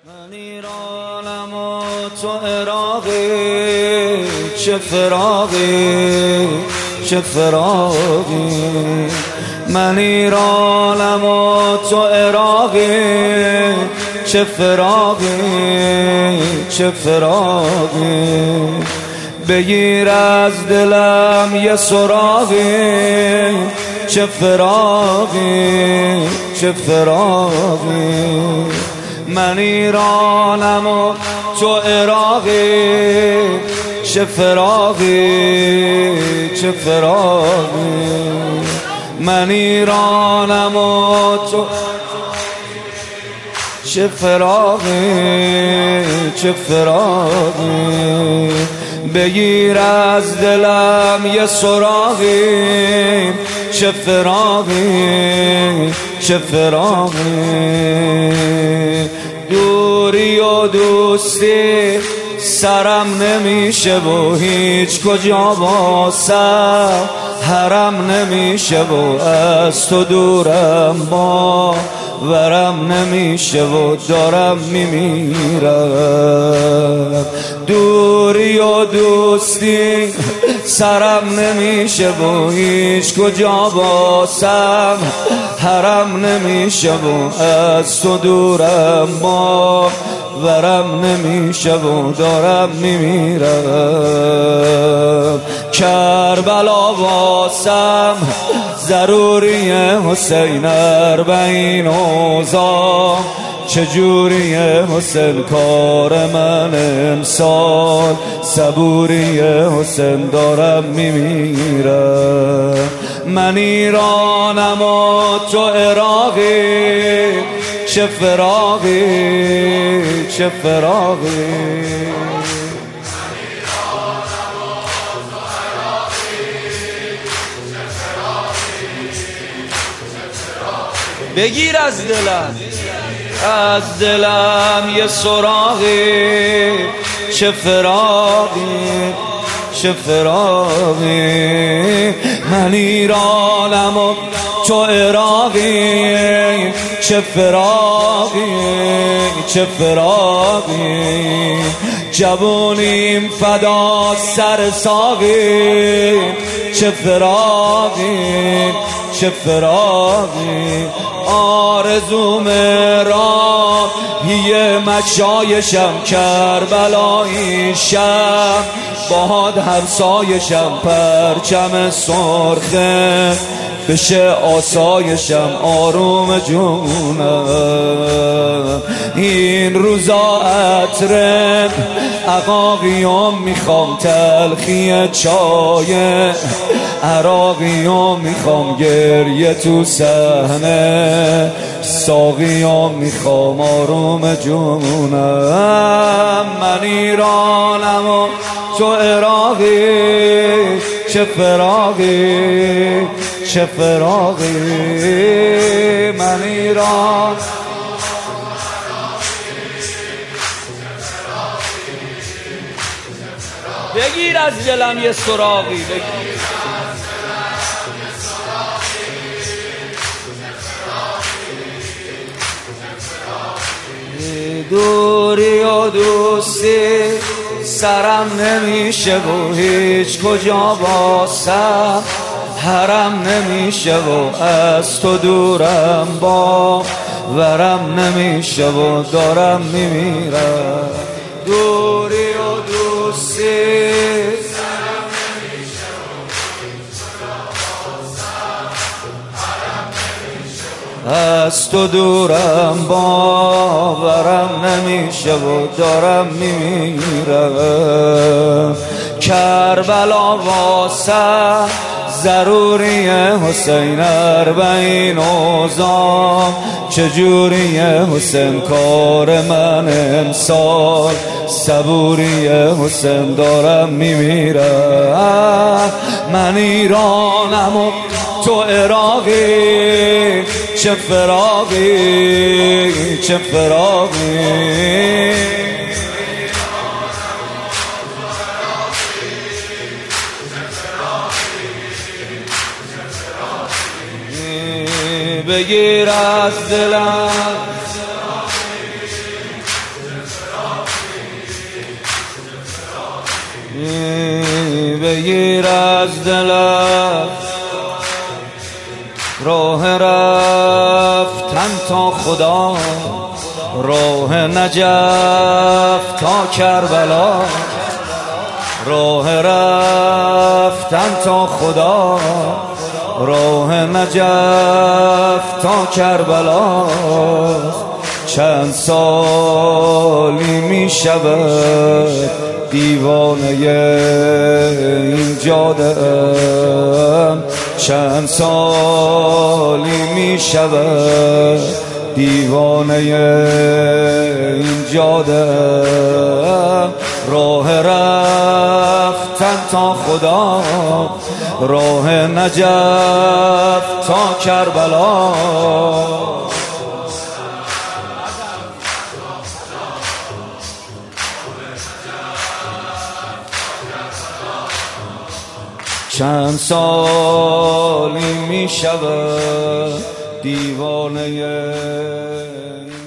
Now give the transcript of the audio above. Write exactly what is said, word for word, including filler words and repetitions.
من ایرانم و تو عراقی، چه فراقی چه فراقی. من ایرانم و تو عراقی، چه فراقی چه فراقی. بگیر از دلم یه سراغی، چه فراقی چه فراقی. من ایرانم و تو عراقی، چه فراقی چه فراقی. من ایرانم و تو چه فراقی چه فراقی. بگیر از دلم یه سراغی، چه فراقی چه فراقی. دوری و دوستی سرم نمیشه و هیچ کجا واسم حرم نمیشه و از تو دورم با ورم نمیشه و دارم میمیرم. دوری و دوستی سرم نمیشه و هیچ کجا واسم حرم نمیشه و از تو دورم با ورم نمیشه و دارم میمیرم. کربلا واسم ضروریه حسین اربعین اوزا، چجوریه حسین کار من امسال، صبوریه حسین دارم میمیرم. من ایرانم و تو عراقی، چه فراقی چه فراقی. بگیر از دلم از دلم یه سراغی، چه فراقی چه فراقی. من ایرانم و تو عراقی، چه فراقی چه فراقی. جوونیم فدا سر ساقی، چه فراقی چه فراقی. آرزوم راهی مشایشم، کربلاییشم باد همسایشم، پرچم سرخه بشه آسایشم آروم جونم. این روزا عطر عقاقیام میخوام، تلخی چای عراقیام میخوام، گریه تو صحنه ساقیام میخوام آروم جونم. من ایرانم و تو عراقی، چه فراقی چه فراقی. من ایران بگیر از دلم یه سراغی، بگیر دوری و دوستی سرم نمیشه و هیچ کجا واسم حرم نمیشه و از تو دورم با ورم نمیشه و دارم میمیرم. دوری و دوستی سرم نمیشه و هیچ کجا واسم حرم نمیشه و از تو دورم با ورم نمیشه و دارم میمیرم. کربلا واسم ضروریه حسین اربعین اوزا، چجوریه حسین کار من امسال، صبوریه حسین دارم میمیرم. من ایرانم و تو عراقی، چه فراقی چه فراقی. بگیر از دلم بگیر از دلم راه رفتن تا خدا، راه نجف تا کربلا، راه رفتن تا خدا، راه نجف تا کربلا. چند سالی می شود دیوانه این جاده ام، چند سالی می شود دیوانه این جاده ام. راه رفتن تا خدا، راه نجف تا کربلا. چند سالی می شود دیوانه